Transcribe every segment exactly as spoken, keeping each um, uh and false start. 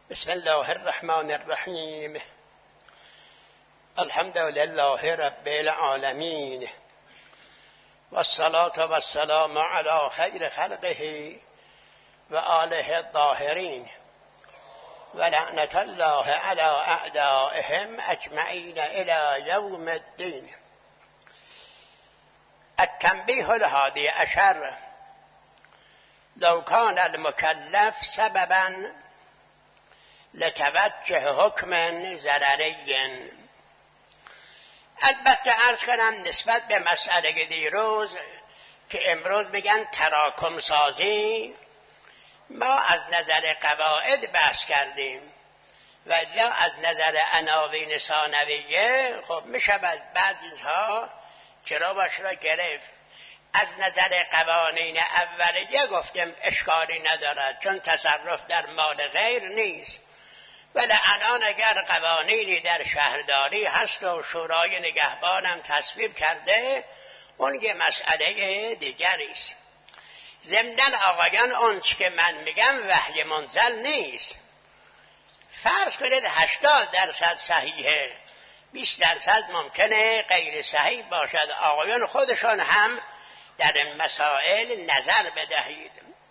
بسم الله الرحمن الرحیم. الحمد لله رب العالمین والصلاة والسلام علی خیر خلقه و آله الطاهرین و لعنت الله علی اعدائهم اجمعین الی یوم الدین. التنبیه الحادی عشر: لو کان المکلف سببا لتوجه حکم ضرری. البته عرض کنم نسبت به مسئله دیروز که امروز میگن تراکم سازی، ما از نظر قواعد بحث کردیم و یا از نظر عناوین ثانویه خب میشود بعضیها چرا باش را گرفت. از نظر قوانین اولیه گفتم اشکالی ندارد چون تصرف در مال غیر نیست، ولی الان اگر قوانینی در شهرداری هست و شورای نگهبان هم تصویب کرده، اون یه مسئله دیگری است. ضمناً آقایان اون چی که من میگم وحی منزل نیست. فرض کنید هشتاد درصد صحیحه، بیست درصد ممکنه غیر صحیح باشد. آقایان خودشان هم در این مسائل نظر بدهید.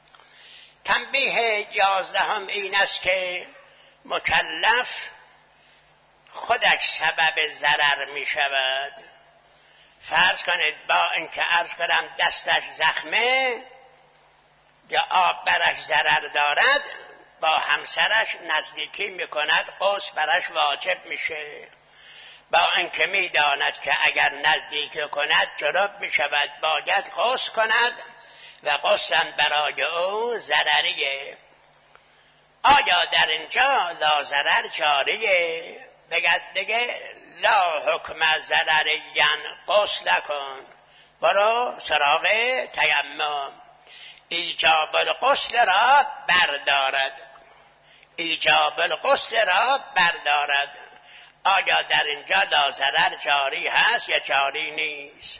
تنبیه یازدهم این است که مکلف خودش سبب ضرر می شود. فرض کنید با اینکه عرض کنم دستش زخمه یا آب برش ضرر دارد، با همسرش نزدیکی می کند، غسل برش واجب میشه. با اینکه می داند که اگر نزدیکی کند جنب می شود، باید غسل کند و غسل برای او ضرریه. آیا در اینجا لا ضرر جاریه؟ بگد دیگه لا حکم ضرریان، غسل کن، برو سراغ تیمم. ایجاب الغسل را بردارد، ایجاب الغسل را بردارد. آیا در اینجا لا ضرر جاری هست یا جاری نیست؟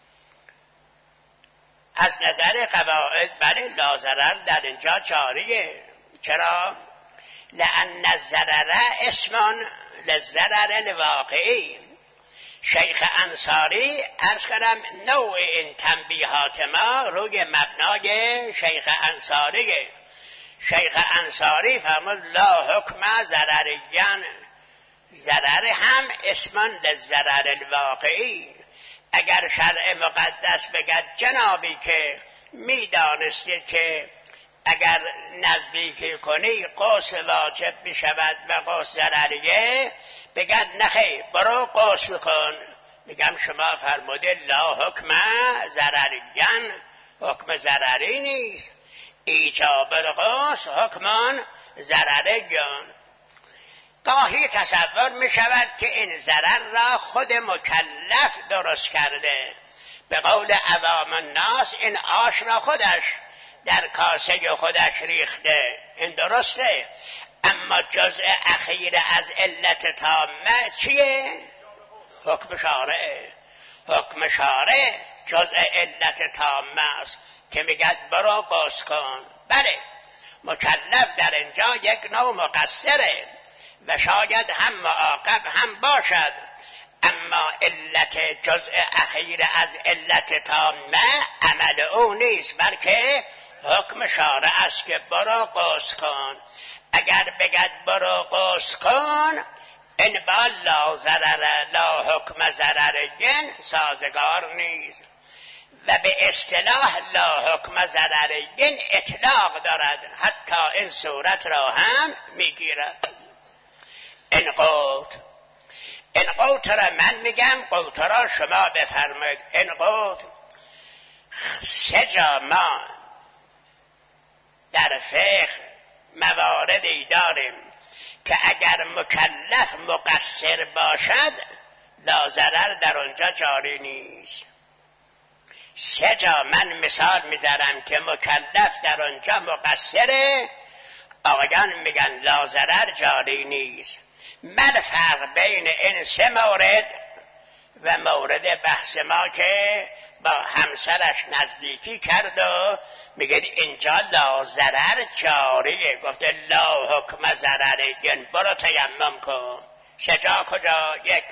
از نظر قواعد بله لا ضرر در اینجا جاریه. چرا؟ لأن الضرر اسم للضرر الواقعی. شیخ انصاری عرض کنم نوع این تنبیهات ما روی مبنای شیخ انصاریه. شیخ انصاری فرمود لا حکم ضرریان، ضرر هم اسم للضرر الواقعی. اگر شرع مقدس بگد جنابی که میدانستید که اگر نزدیکی کنی غسل واجب می شود و غسل ضرریه، بگد نخیر برو غسل کن. میگم شما فرموده لا حکم ضرریان، حکم ضرری نیست. ایجاب الغسل حکمان ضرریان. گاهی تصور می شود که این ضرر را خود مکلف درست کرده. به قول عوام الناس این آش را خودش در کاسه خودش ریخته، این درسته. اما جزء اخیر از علت تامه چیه؟ حکم شارع. حکم شارع جزء علت تامه است که میگد برو غسل کن. بله مکلف در اینجا یک نوع مقصره و شاید هم معاقب هم باشد، اما علت جزء اخیر از علت تامه عمل او نیست، بلکه حکم شارع است که برو غسل کن. اگر بگد برو غسل کن، این با لا ضرر لا حکم ضرریین سازگار نیست و به اصطلاح لا حکم ضرریین اطلاق دارد، حتی این صورت را هم میگیرد. این قوت این قوت را من میگم، قوت را شما بفرمایید. این قوت سه جا ما در فقه مواردی داریم که اگر مکلف مقصر باشد لا ضرر در اونجا جاری نیست. سه جا من مثال میذارم که مکلف در اونجا مقصره، آقایان میگن لا ضرر جاری نیست. من فرق بین این سه مورد و مورد بحث ما که با همسرش نزدیکی کرد و میگه اینجا لا ضرر جاریه. گفته لا حکم ضررین، برو تیمم کن. شجاع کجا؟ یک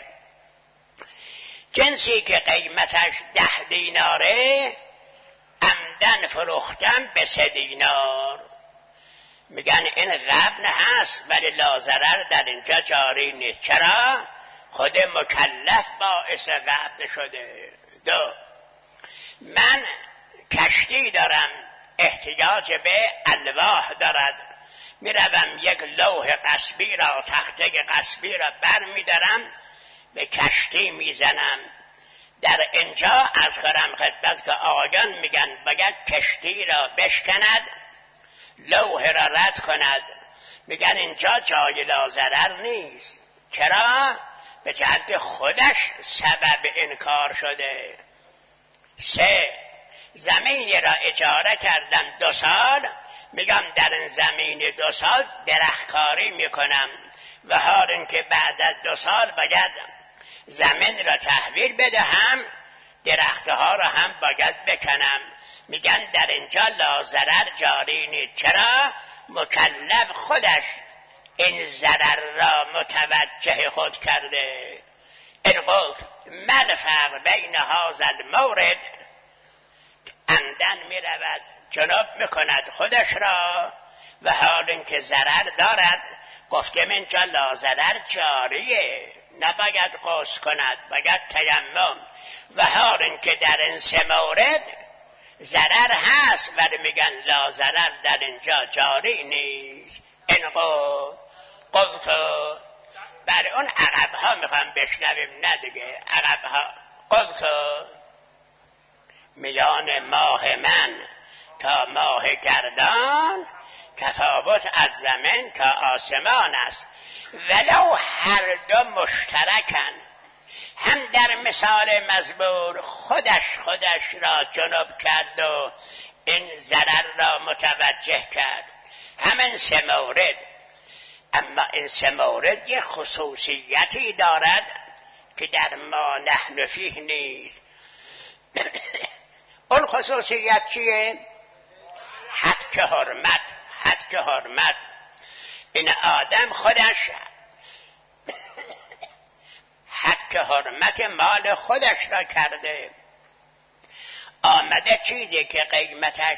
جنسی که قیمتش ده دیناره عمدن فروختن به سه دینار. میگن این غبن هست ولی لا ضرر در اینجا جاری نیست. چرا؟ خود مکلف باعث غبن شده. دو من کشتی دارم احتیاج به الواح دارد، میروم یک لوح قصبی را تخته قصبی را بر میدارم به کشتی میزنم. در اینجا از خرم خدمت که آقایان میگن باید کشتی را بشکند، لوح را رد کند. میگن اینجا جای لا ضرر نیست. چرا؟ به جهت خودش سبب این کار شده. سه زمینی را اجاره کردم دو سال، میگم در این زمین دو سال درختکاری میکنم و حال اینکه بعد از دو سال باید زمین را تحویل بدهم، درختها را هم باید بکنم. میگن در اینجا لا ضرر جاری نیست. چرا؟ مکلف خودش این ضرر را متوجه خود کرده. این قلت من فرق بین هذا المورد، عمدن میرود جناب میکند خودش را و حال اینکه ضرر دارد. گفته من جا لا ضرر جاریه، نباید غسل کند، باید تیمم. و حال اینکه در این سه مورد ضرر هست ولی میگن لا ضرر در اینجا جاری نیست. این قلت برای اون عقبها میخوام بشنویم، نه دیگه عقبها. قلت میان ماه من تا ماه گردان تفاوت از زمین تا آسمان است، ولو هر دو مشترکن. هم در مثال مزبور خودش خودش را جنب کرد و این ضرر را متوجه کرد، همین سه مورد. اما این سه مورد یه خصوصیتی دارد که در ما نحن فیه نیست. اون خصوصیت چیه؟ حد که حرمت. حد که حرمت. این آدم خودش حد که حرمت مال خودش را کرده، آمده چیزی که قیمتش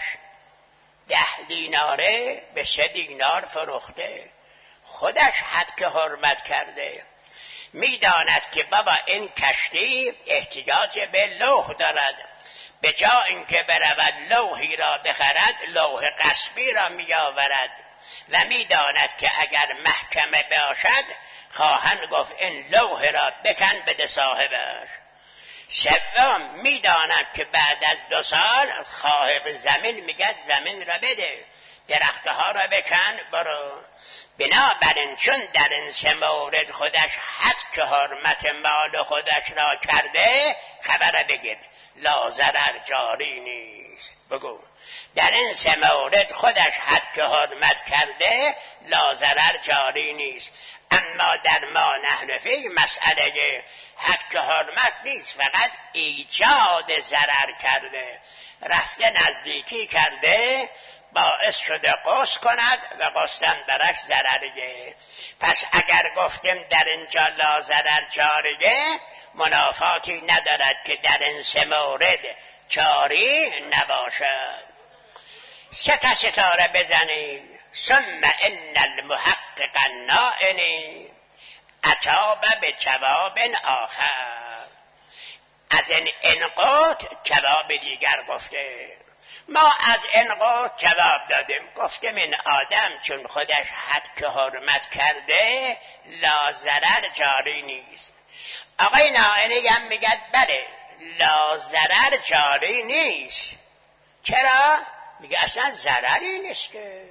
ده دیناره به سه دینار فروخته. خودش حد که حرمت کرده. میداند که بابا این کشتی احتیاج به لوح دارد، به جا اینکه برود لوحی را بخرد لوح قصبی را میآورد و میداند که اگر محکمه باشد خواهند گفت این لوح را بکن بده صاحبش. سوم میداند که بعد از دو سال صاحب زمین میگه زمین را بده، درختها را بکن برو. بنابراین چون در این سه مورد خودش حد که حرمت مال خودش را کرده، خبر بگید لا ضرر جاری نیست. بگو در این سه مورد خودش حد که حرمت کرده، لا ضرر جاری نیست. اما در ما نحن فیه مسئله حد که حرمت نیست، فقط ایجاد ضرر کرده، رفته نزدیکی کرده باعث شده غسل کند و غسلم برش ضرریه. پس اگر گفتیم در اینجا لا ضرر جاریه، منافاتی ندارد که در این سه مورد جاری نباشد. سه تا ستاره بزنید. ثم ان المحقق النائنی اتاب به جواب آخر. از این انقاط جواب دیگر گفته. ما از انقاط جواب دادیم، گفتیم این آدم چون خودش حد که حرمت کرده لا ضرر جاری نیست. آقای نائنی هم میگه بله لا ضرر جاری نیست. چرا؟ میگه اصلا ضرری نیست که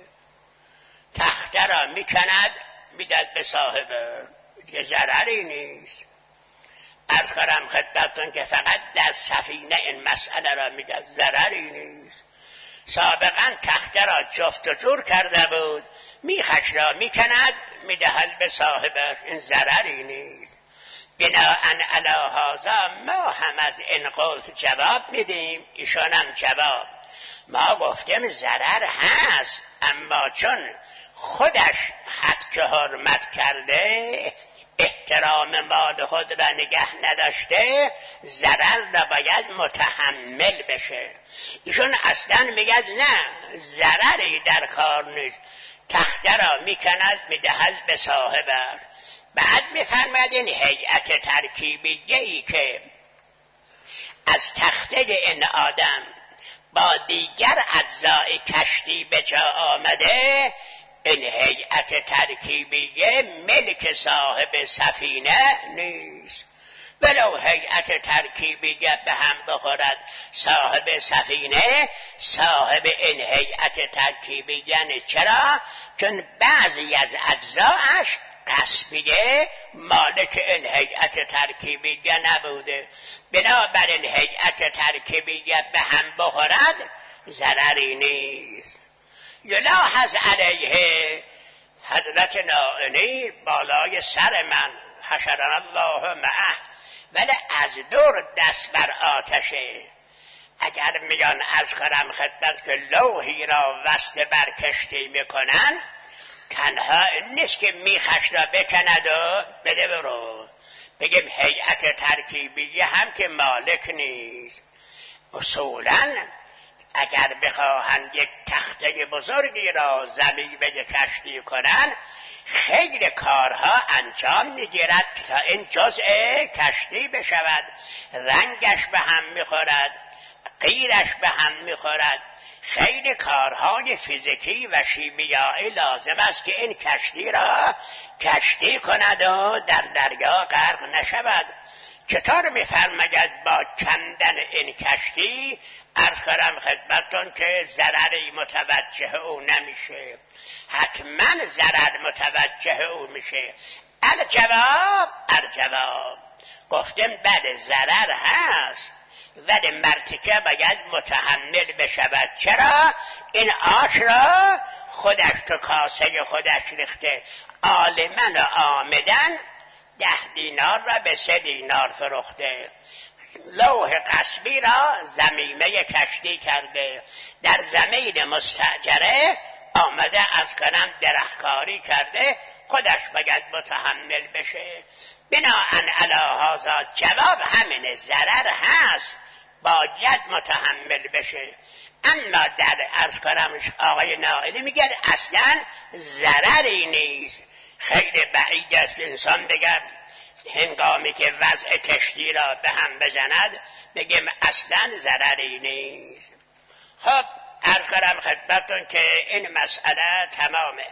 تخته را میکند میداد به صاحب، دیگه ضرری نیست. عرض کنم خدمتتون که فقط در سفینه این مسئله را میگه ضرری نیست. سابقا تخته را جفت و جور کرده بود، میخش را میکند میدهد به صاحبش، این ضرری نیست. بناءً علی هذا ما هم از این قول جواب میدیم. ایشان هم جواب ما گفتیم ضرر هست، اما چون خودش حد که حرمت کرده احترام مال خود را نگه نداشته ضرر را باید متحمل بشه. ایشون اصلا میگد نه ضرری در کار نیست، تخته را میکند میدهد به صاحبش. بعد میفرماید این هیئت ترکیبیه ای که از تخته این آدم با دیگر اجزای کشتی به جا آمده، این هیئت ترکیبیه ملک صاحب سفینه نیست. ولو هیئت ترکیبیه به هم بخورد صاحب سفینه صاحب این هیئت ترکیبیه نیست. چرا؟ چون بعضی از اجزاش قصبیه مالک این هیئت ترکیبیه نبوده. بنابراین هیئت ترکیبیه به هم بخورد ضرری نیست. یلاحظ علیه حضرت نائینی بالای سر من حشرنا الله معه، ولی از دور دست بر آتشه. اگر میان از کرم خدمت که لوحی را وصل بر کشتی میکنن، تنها نیست که میخش را بکند و بده برو. بگیم هیئت ترکیبیه هم که مالک نیست. اصولاً اگر بخواهند یک تخته بزرگی را ضمیمه کشتی کنن، خیلی کارها انجام میگیرد تا این جزء کشتی بشود. رنگش به هم میخورد، غیرش به هم میخورد. خیلی کارهای فیزیکی و شیمیایی لازم است که این کشتی را کشتی کند و در دریا غرق نشود. چطور میفرماید با کندن این کشتی عرض کنم خدمتتون که ضرری متوجه او نمیشه؟ حتما ضرر متوجه او میشه. الجواب الجواب گفتم بله ضرر هست، ولی مرتکه باید متحمل بشود. چرا؟ این آش را خودش تو کاسه خودش ریخته، عالمن و آمدن ده دینار را به سه دینار فروخته، لوح قصبی را ضمیمه کشتی کرده، در زمین مستاجره آمده از کنم درختکاری کرده، خودش باید متحمل بشه. بناءً علی هذا جواب همینه، ضرر هست، باید متحمل بشه. اما در عرض کنم آقای نائینی میگه اصلا ضرری نیست. خیلی بعید است انسان بگه هنگامی که وضع کشتی را به هم بزند بگیم اصلا ضرری نیست. خب عرض کنم خدمتتون که این مسئله تمامه.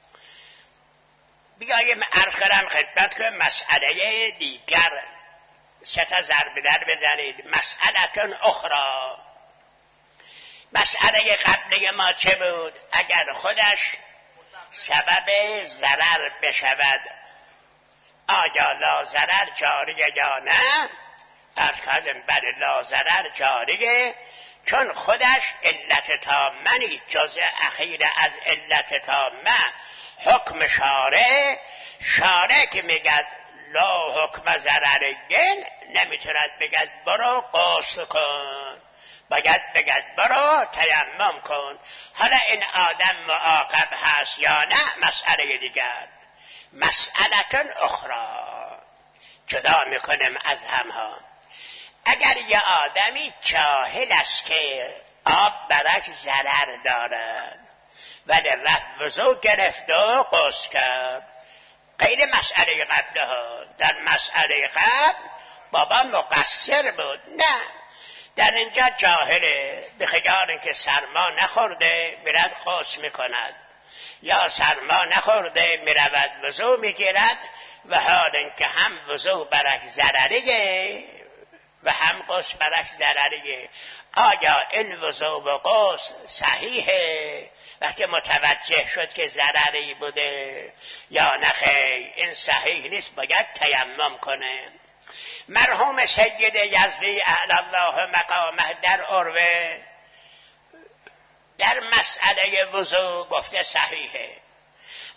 بیاییم عرض کنم خدمت که مسئله دیگر سه تا ضرب در بزنید. مسئله اخرى، مسئله قبلی ما چه بود؟ اگر خودش سبب ضرر بشود آیا لا ضرر جاریه یا نه؟ عرض کردم بله لا ضرر جاریه، چون خودش علت تامه نیست، جزء اخیر از علت تامه. حکم شارع شارع که میگد لا حکم ضررین نمیتوند بگد برو غسل کن، باید بگد برو تیمم کن. حالا این آدم معاقب هست یا نه مسئله دیگر. مسئله اخرى جدا میکنم از همها. اگر یه آدمی جاهل است که آب برش ضرر دارد ولی رفت وضو گرفت و غسل کرد، غیر مسئله قبل ها. در مسئله قبل بابا مقصر بود، نه در اینجا جاهله، به خیال اینکه سرما نخورده میرد غسل میکند، یا سرما نخورده میرود وضو میگیرد و حال اینکه هم وضو برش ضرریه و هم غسل برش ضرریه. آیا این وضو و غسل صحیحه وقتی متوجه شد که ضرری بوده یا نخیر؟ این صحیح نیست، باید تیمم کنه. مرحوم سید یزدی اعلی الله مقامه در عروه در مسئله وضو گفته صحیحه،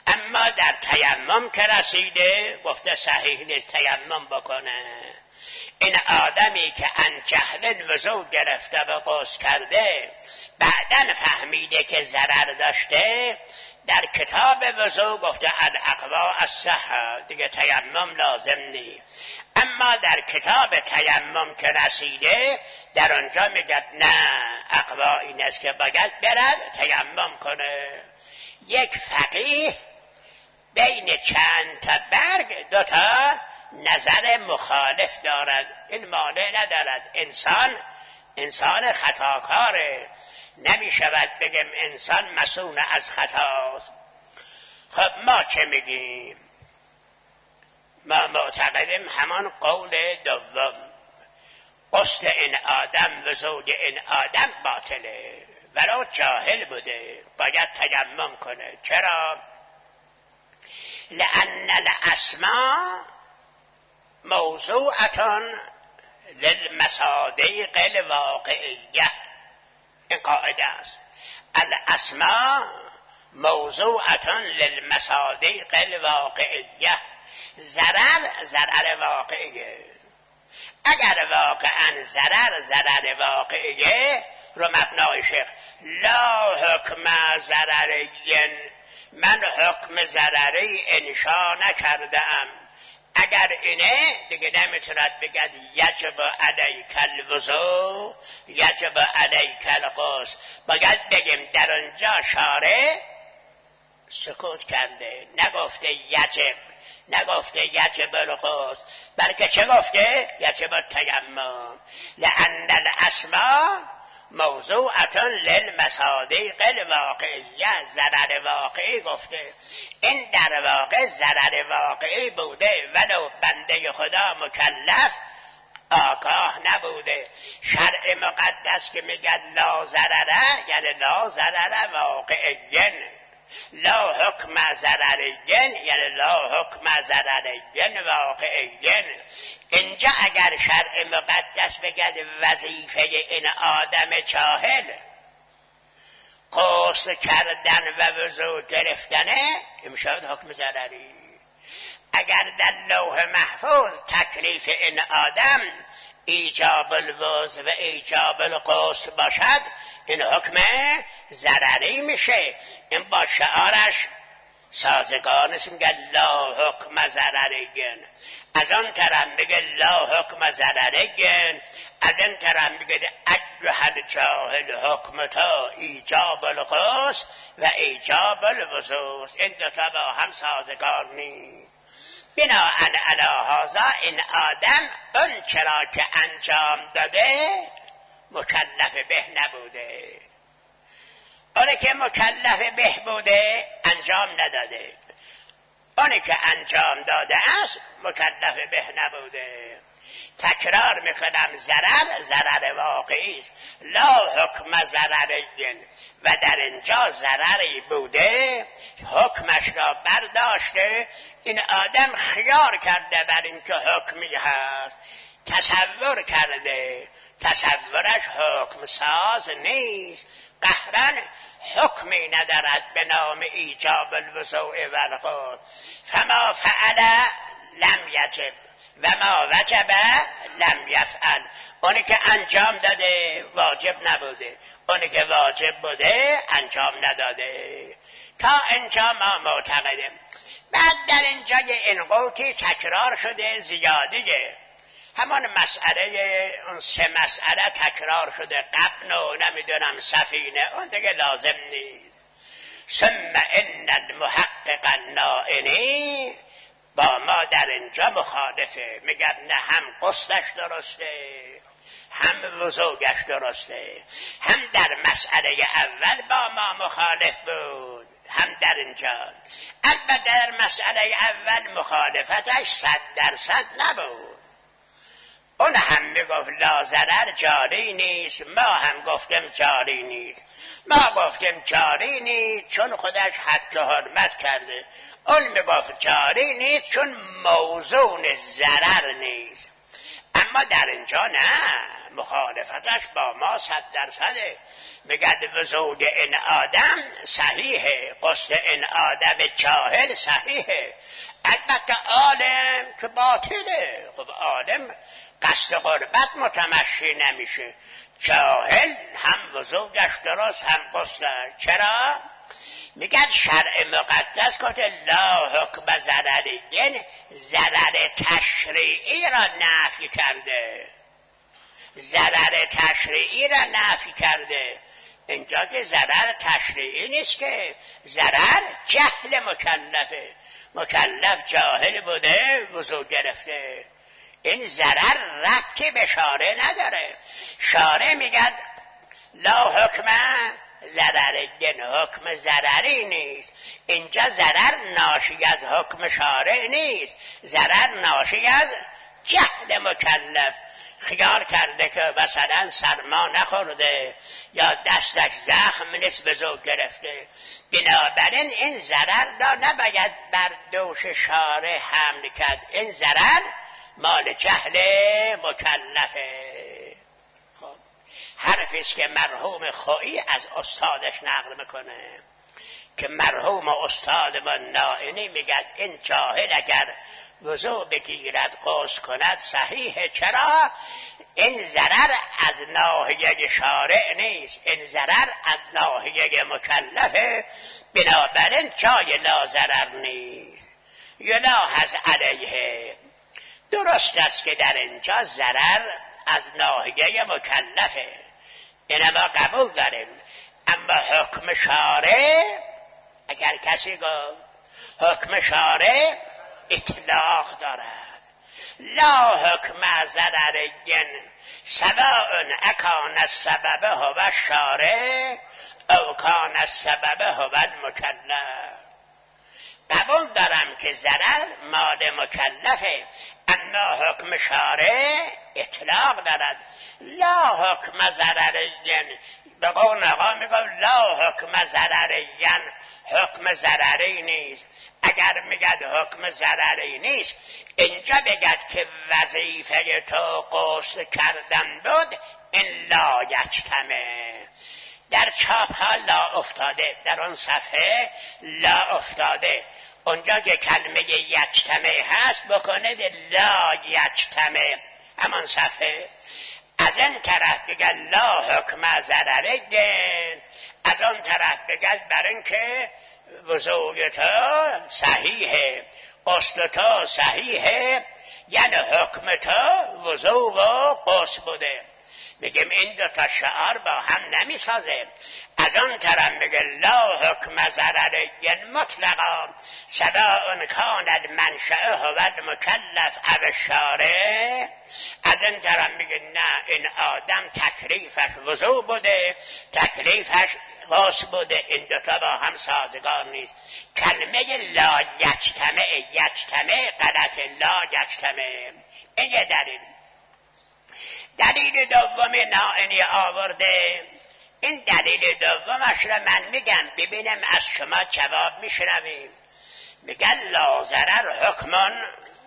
اما در تیمم که رسیده گفته صحیح نیست تیمم بکنه. این آدمی که ان جهل وضو گرفته و غسل کرده بعداً فهمیده که ضرر داشته، در کتاب وضو گفته الاقوا الصحه، دیگه تیمم لازم نیست. اما در کتاب تیمم که رسیده در آنجا میگه نه، اقوا این است که باید برد تیمم کنه. یک فقیه بین چند تا برگ دوتا نظر مخالف دارد، این مانع ندارد. انسان انسان خطاکاره، نمی شود بگم انسان مسئول از خطاست. خب ما چه میگیم؟ ما معتقدیم همان قول دوم، غسل این آدم و زوج این آدم باطله، ولو جاهل بوده باید تیمم کنه. چرا؟ لأن الاسماء موضوعة للمصادیق الواقعیه. این قاعده است، الاسماء موضوعة للمصادیق الواقعیه. ضرر ضرر واقعیه. اگر واقعا ضرر ضرر واقعیه رو مبنای شیخ لا حکم ضررین، من حکم ضرری انشا نکردم. اگر اینه دیگه نمیتوند بگد یجب علیک الوضو یجب علیک الغسل. باید بگیم در آنجا شارع سکوت کرده، نگفته یجب، نگفته یجب الغسل، بلکه چه گفته؟ یجب التیمم. لأن الاسماء موضوعة للمصادیق الواقعیه، ضرر واقعی گفته. این در واقع ضرر واقعی بوده ولو بنده خدا مکلف آگاه نبوده. شرع مقدس که میگه لا ضرره یعنی لا ضرر واقعین، لا حکم ضررین یعنی لا حکم ضررین واقعین. اینجا اگر شرع مقدس بگد وظیفه این آدم جاهل غسل کردن و وضو گرفتنه، این میشود حکم ضرری. اگر در لوح محفوظ تکلیف این آدم ایجاب الوضو و ایجاب الغسل باشد، این حکم ضرری میشه. این با شعارش سازگار نیست، میگه لا حکم ضررین. از آن طرف میگه لا حکم ضررین، از این طرف میگه ایها الجاهل حکم تا ایجاب الغسل و ایجاب الوضو. این دوتا با هم سازگار نیست. بناء علی هذا این آدم اون چرا که انجام داده مکلف به نبوده. اونی که مکلف به بوده انجام نداده، اونی که انجام داده است مکلف به نبوده. تکرار میکنم، ضرر ضرر واقعی است، لا حکم ضررین. و در اینجا ضرری بوده حکمش را برداشته. این آدم خیار کرده بر اینکه حکمی هست، تصور کرده، تصورش حکم ساز نیست. قهرن حکمی ندارد به نام ایجاب الوضوء و الغسل. فما فعل لم یجب و ما وجب لم یفعل. اونی که انجام داده واجب نبوده، اونی که واجب بوده انجام نداده. تا اینجا ما معتقدیم. بعد در اینجا این قوتی تکرار شده زیادیه، همان مسئله اون سه مسئله تکرار شده، قبن و نمیدونم سفینه، اون دیگه لازم نیست. ثم ان المحقق النائنی با ما در اینجا مخالفه، میگن نه هم قصدش درسته هم وضوگش درسته. هم در مسئله اول با ما مخالف بود، هم در اینجا. البته در مسئله اول مخالفتش صد درصد نبود. اون هم میگفت لا ضرر جاری نیست، ما هم گفتیم جاری نیست. ما گفتیم جاری نیست چون خودش حد که حرمت کرده، اون میگفت جاری نیست چون موضوع ضرر نیست. اما در اینجا نه، مخالفتش با ما صد درصده. میگه وضوء این آدم صحیحه، غسل این آدم جاهل صحیحه. البته عالم که باطله. خب عالم قصد قربت متمشی نمیشه، جاهل هم وضوءش درست هم غسلش. چرا؟ میگن شرع مقدس گفته لا حکم ضررین، ضرر تشریعی را نفی کرده، ضرر تشریعی را نفی کرده. اینجا که ضرر تشریعی نیست، که ضرر جهل مکلفه. مکلف جاهل بوده وضو گرفته، این ضرر ربطی به شارع نداره. شارع میگه لا حکم ضررین، حکم ضرری نیست. اینجا ضرر ناشی از حکم شارع نیست، ضرر ناشی از جهل مکلف. خیال کرده که مثلا سرما نخورده یا دستش زخم نیست وضو گرفته، بنابراین این ضرر را نباید بر دوش شارع حمل کرد، این ضرر مال جهل مکلفه. خب حرفیست که مرحوم خویی از استادش نقل میکنه که مرحوم استاد من نائینی میگه این جاهل اگر وضو بگیرد غسل کند صحیحه. چرا؟ این ضرر از ناحیه شارع نیست، این ضرر از ناحیه مکلفه، بنابراین جای لا ضرر نیست. یلاحظ علیه، درست است که در اینجا ضرر از ناحیه مکلفه، این ما قبول داریم. اما حکم شارع، اگر کسی گفت حکم شارع اطلاق دارد، لا حکم ضررین سواء اکان السبب هو الشارع او کان السبب هو المکلف. قبول دارم که ضرر مال مکلفه، اما حکم شارع اطلاق دارد. لا حکم ضررین، به قول آقا میگم لا حکم ضررین، حکم ضرری نیست. اگر میگد حکم ضرری نیست، اینجا بگد که وظیفه تو غسل کردن بود، این لا یجتمع. در چاپ ها لا افتاده، در اون صفحه لا افتاده، اونجا که کلمه یجتمع هست بکنید لا یجتمع، همان صفحه. از این طرف بگد لا حکم ضررین، از اون طرف بگد بر این که وضوء تو صحیحه، غسل تو صحیحه، یعنی حکم تو وضوء و غسل بوده. میگم این دو تا شعار با هم نمیسازه. از آن طرف میگه لا حکم ضررین مطلقا سواء کان المنشأ هو المکلف او الشارع. از این طرف میگه نه، این آدم تکلیفش وضو بوده، تکلیفش غسل بوده، این دوتا با هم سازگار نیست. کلمه لا یجتمع، یجتمع غلط، لا یجتمع. این یه دلیل. دلیل دوم نائینی آورده، این دلیل دومش را من میگم ببینم از شما جواب میشنویم. میگن لا ضرر حکمان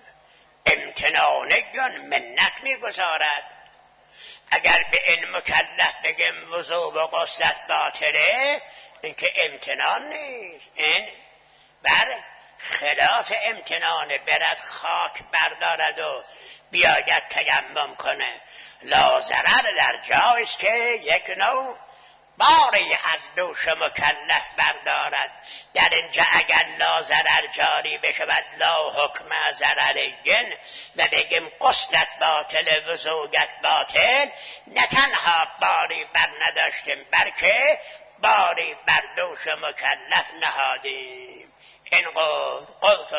امتنانیون، منت میگذارد. اگر به این مکلف بگم وضو و غسلت باطله، این که امتنان نیست، این بر خلاف امتنانه، برد خاک بردارد و بیاید تیمم کنه. لا ضرر در جایست که یک نوع باری از دوش مکلف بردارد. در اینجا اگر لا ضرر جاری بشود لا حکم ضررین و بگیم غسلت باطل وضوءت باطل، نه تنها باری بر نداشتیم بلکه باری بر دوش مکلف نهادیم. این قول قلت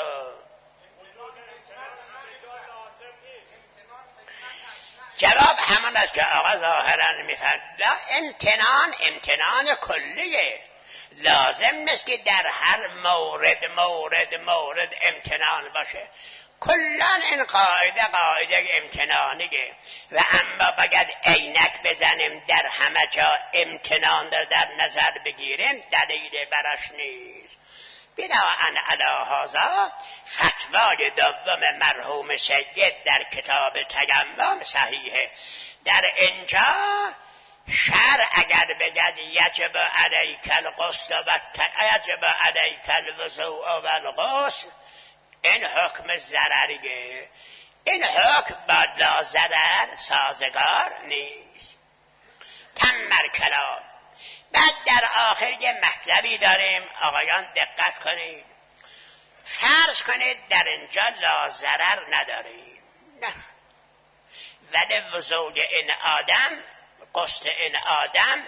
جواب همان است که آقا ظاهرا میفرد. لا، امتنان امتنان کلیه، لازم نیست که در هر مورد مورد مورد امتنان باشه. کلان این قاعده قاعده امتنانیه و اما باید عینک بزنیم در همه جا امتنان در نظر بگیریم، دلیل برش نیست. بناءً علی هذا فتوای دوم مرحوم سید در کتاب تیمم صحیحه. در اینجا شرع اگر بگد یجب علیک الغسل و یجب علیک الوضوء و الغسل، این حکم ضرریه، این حکم با لا ضرر سازگار نیست. تم کلام. بعد در آخر یه مطلبی داریم آقایان دقت کنید. فرض کنید در اینجا لا ضرر نداریم، نه، ولی وضوء این آدم، غسل این آدم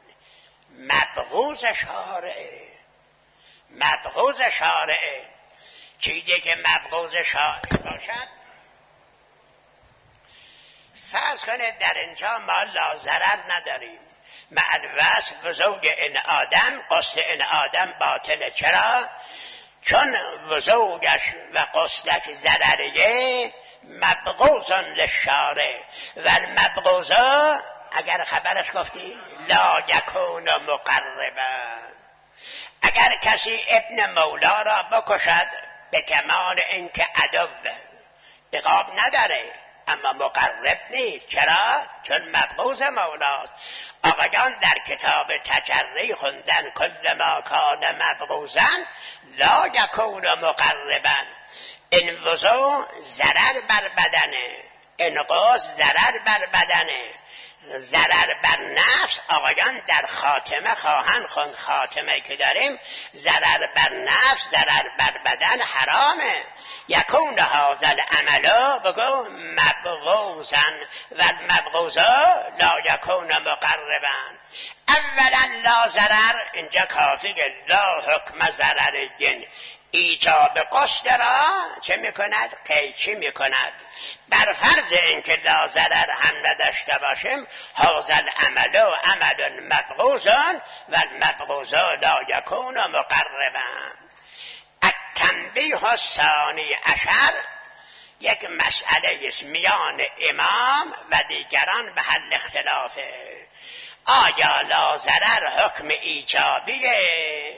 مبغوض شارعه، مبغوض شارعه. چیزی که مبغوض شارع باشد، فرض کنید در اینجا ما لا ضرر نداریم، مع الوصف وضوء این آدم، غسل این آدم باطله. چرا؟ چون وضوءش و غسلش ضرریه، مبغوض للشارع و المبغوض اگر خبرش گفتی لا یکون مقربا. اگر کسی ابن مولا را بکشد به کمان اینکه عدو، عقاب نداره اما مقرب نیست. چرا؟ چون مبغوض مولاست. آقایان در کتاب تجری خوندن کل ما کان مبغوضا لا یکون مقربا. این وضوء ضرر بر بدنه، این غسل ضرر بر بدنه، ضرر بر نفس. آقایان در خاتمه خواهند خوند، خاتمه که داریم ضرر بر نفس، ضرر بر بدن حرامه. یکون هذا العمل بگو مبغوضا و المبغوضا لا یکون مقربا. اولا لا ضرر، اینجا کافیه، لا حکم ضرر جن. ایجاب غسل را چه میکند؟ قیچی میکند. بر فرض اینکه لا ضرر هم نداشته باشیم، هذا العمل عمل مبغوض و المبغوض لا یکون مقربا. التنبیه الثانی عشر، یک مسئله است میان امام و دیگران به حل اختلافه. آیا لا ضرر حکم ایجابیه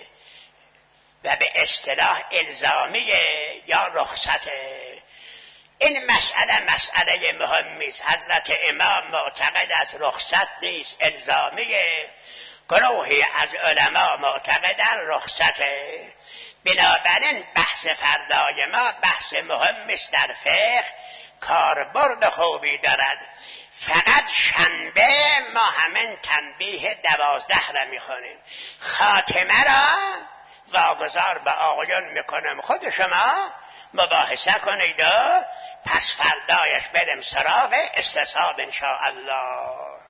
و به اصطلاح الزامیه یا رخصته؟ این مسئله مسئله مهمی است. حضرت امام معتقد است رخصت نیست، الزامیه. گروهی از علما معتقدند رخصته. بنابراین بحث فردای ما بحث مهمی است در فقه، کاربرد خوبی دارد. فقط شنبه ما همین تنبیه دوازده را میخونیم. خاتمه را واگذار به آقایان میکنم، خود شما مباحثه کنید و پس فردایش بریم سراغ استصحاب انشاءالله.